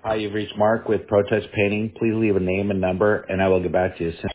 Hi, you've reached Mark with Protest Painting. Please leave a name and number, and I will get back to you as soon.